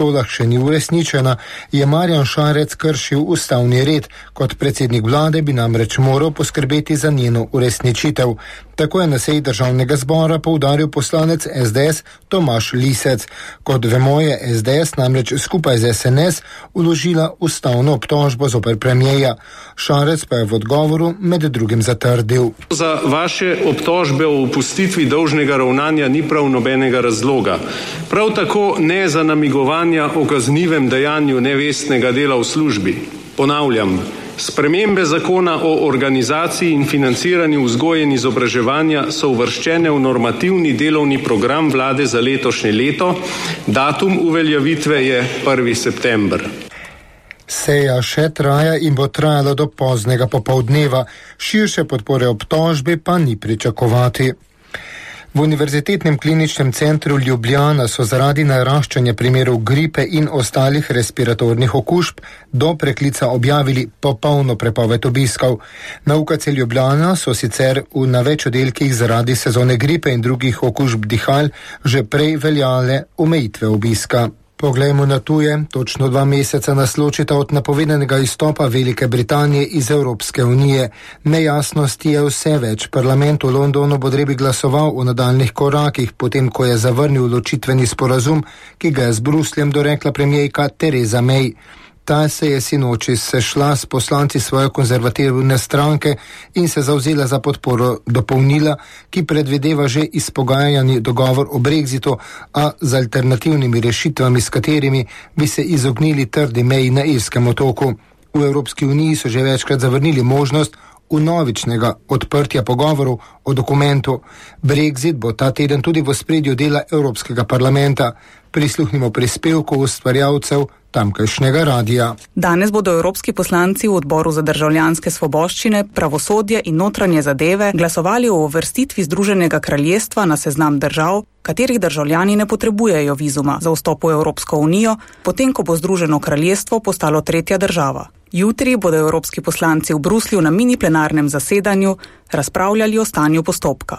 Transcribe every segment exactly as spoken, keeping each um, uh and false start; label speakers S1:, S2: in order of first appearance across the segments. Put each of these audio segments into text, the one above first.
S1: šolah še ni uresničena, je Marjan Šarec kršil ustavni red. Kot predsednik vlade bi namreč moral poskrbeti za njeno uresničitev. Tako je na seji državnega zbora poudaril poslanec es de es Tomaž Lisec. Kot vemo, je es de es namreč skupaj z es en es vložila ustavno obtožbo zoper premierja. Šarec pa je v odgovoru med drugim zatrdil:
S2: Za vaše obtožbe o opustitvi dolžnega ravnanja ni prav nobenega razloga. Prav tako ne za namigovanja o kaznivem dejanju nevestnega dela v službi. Ponavljam, spremembe zakona o organizaciji in financiranju vzgoje in izobraževanja so uvrščene v normativni delovni program vlade za letošnje leto. Datum uveljavitve je prvi september.
S1: Seja še traja in bo trajala do poznega popoldneva. Širše podpore obtožbi pa ni pričakovati. V Univerzitetnem kliničnem centru Ljubljana so zaradi naraščanja primerov gripe in ostalih respiratornih okužb do preklica objavili popolno prepoved obiskov. Na U K C Ljubljana so sicer v na več oddelkih zaradi sezone gripe in drugih okužb dihal že prej veljale omejitve obiska. Poglejmo na tuje. Točno dva meseca nas ločita od napovedanega izstopa Velike Britanije iz Evropske unije. Nejasnosti je vse več. Parlament v Londonu bo drebi glasoval o nadaljnih korakih, potem ko je zavrnil ločitveni sporazum, ki ga je z Brusljem dorekla premierka Theresa May. Ta se je sinoči sešla s poslanci svoje konzervativne stranke in se zavzela za podporo dopolnila, ki predvideva že izpogajani dogovor o brexitu, a z alternativnimi rešitvami, s katerimi bi se izognili trdi meji na Irskem otoku. V Evropski uniji so že večkrat zavrnili možnost vnovičnega odprtja pogovorov o dokumentu. Brexit bo ta teden tudi v ospredju dela Evropskega parlamenta. Prisluhnimo prispevku ustvarjalcev tamkajšnjega radija.
S3: Danes bodo evropski poslanci v odboru za državljanske svoboščine, pravosodje in notranje zadeve glasovali o uvrstitvi Združenega kraljestva na seznam držav, katerih državljani ne potrebujejo vizuma za vstop v Evropsko unijo, potem ko bo Združeno kraljestvo postalo tretja država. Jutri bodo evropski poslanci v Bruslju na mini plenarnem zasedanju razpravljali o stanju postopka.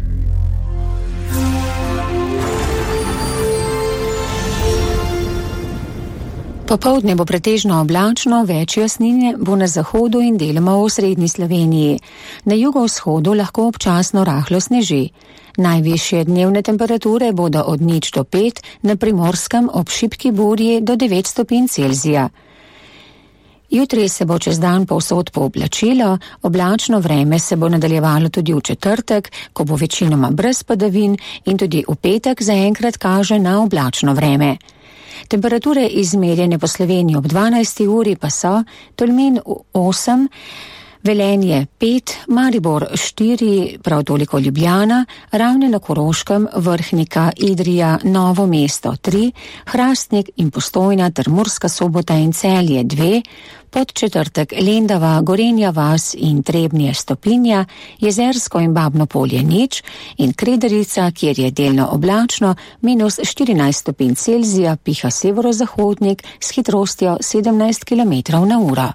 S4: Popoldne bo pretežno oblačno, več jasnine bo na zahodu in deloma v osrednji Sloveniji. Na jugovzhodu lahko občasno rahlo sneži. Najvišje dnevne temperature bodo od nič do pet, na Primorskem ob šibki burji do devet stopinj Celzija. Jutri se bo čez dan povsod pooblačilo, oblačno vreme se bo nadaljevalo tudi v četrtek, ko bo večinoma brez padavin, in tudi v petek zaenkrat kaže na oblačno vreme. Temperature izmerjene po Sloveniji ob dvanajsti uri pa so Tolmin osem, Velenje pet, Maribor štiri, prav toliko Ljubljana, Ravne na Koroškem, Vrhnika, Idrija, Novo mesto tri, Hrastnik in Postojna ter Murska Sobota in Celje dve, Podčetrtek Lendava, Gorenja vas in Trebnje stopinja, Jezersko in Babno Polje nič in Krederica, kjer je delno oblačno, minus štirinajst stopinj Celzija, piha severozahodnik s hitrostjo sedemnajst kilometrov na uro.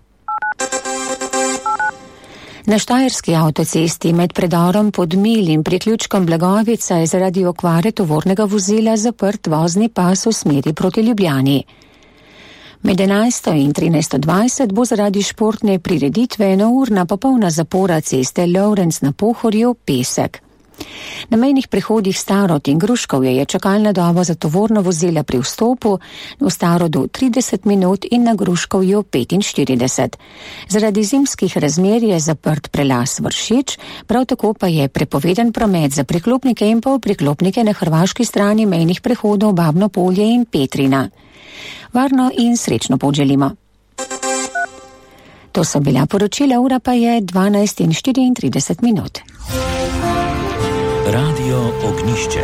S4: Na štajerski avtocesti med predorom Podmilj in priključkom Blagovica je zaradi okvare tovornega vozila zaprt vozni pas v smeri proti Ljubljani. Med enajsto in trinajsto dvajset bo zaradi športne prireditve enourna popolna zapora ceste Lovrenc na Pohorju pesek. Na mejnih prehodih Starod in Gruškovje je čakalna doba za tovorno vozila pri vstopu, v Starodu trideset minut in na Gruškovju petinštirideset. Zaradi zimskih razmer je zaprt prelaz Vršič, prav tako pa je prepovedan promet za priklopnike in pa priklopnike na hrvaški strani mejnih prehodov Babno Polje in Petrina. Varno in srečno pot želimo. To so bila poročila, ura pa je dvanajst in štiriintrideset minut.
S5: Radio Ognišče.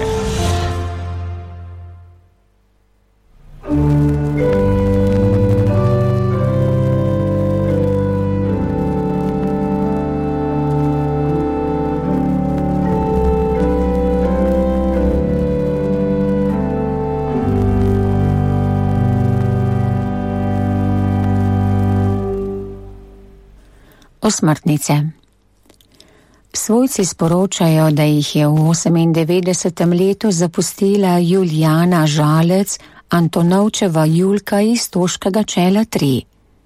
S4: Osmrtnice. Svojci sporočajo, da jih je v osemindevetdesetem letu zapustila Julijana Žalec, Antonovčeva Julka iz Stoškega čela tri.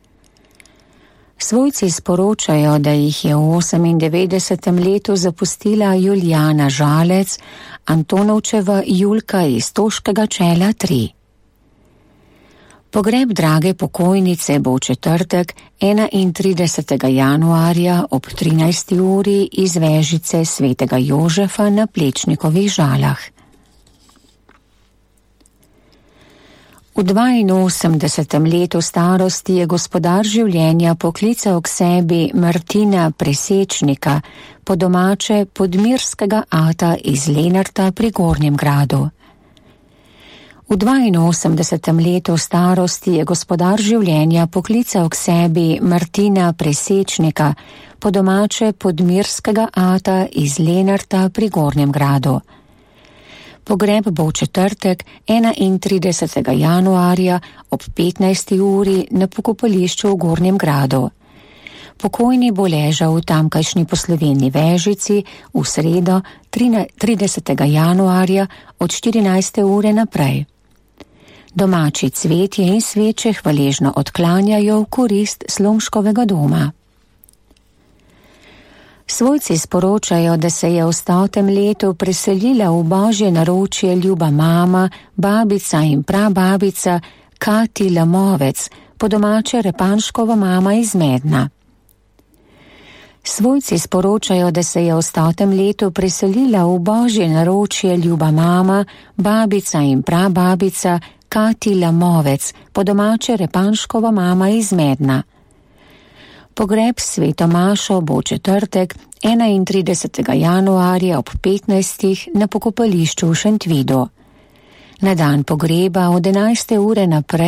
S4: Svojci sporočajo, da jih je v osemindevetdesetem letu zapustila Julijana Žalec, Antonovčeva Julka iz Stoškega čela tri. Pogreb drage pokojnice bo v četrtek, enaintridesetega januarja ob trinajsti uri iz vežice svetega Jožefa na Plečnikovih Žalah. V dvainosemdesetem letu starosti je gospodar življenja poklical k sebi Martina Presečnika, po domače podmirskega ata iz Lenarta pri Gornjem Gradu. V dvainosemdesetem letu starosti je gospodar življenja poklical k sebi Martina Presečnika, po domače podmirskega ata iz Lenarta pri Gornjem Gradu. Pogreb bo v četrtek, enaintridesetega januarja ob petnajsti uri na pokopališču v Gornjem Gradu. Pokojni bo ležal v tamkajšnji poslovilni vežici v sredo, tridesetega januarja od štirinajste ure naprej. Domači cvetje in sveče hvaležno odklanjajo v korist Slomškovega doma. Svojci sporočajo, da se je v stotem letu preselila v božje naročje ljuba mama, babica in prababica Kati Lamovec, po domače Repanškova mama iz Medna. Svojci sporočajo, da se je v stotem letu preselila v božje naročje ljuba mama, babica in prababica Kati Lamovec, po domače Repanškova mama iz Medna. Pogreb sveto mašo bo četrtek, enaintridesetega januarja ob petnajstih na pokopališču v Šentvidu. Na dan pogreba od enajste ure naprej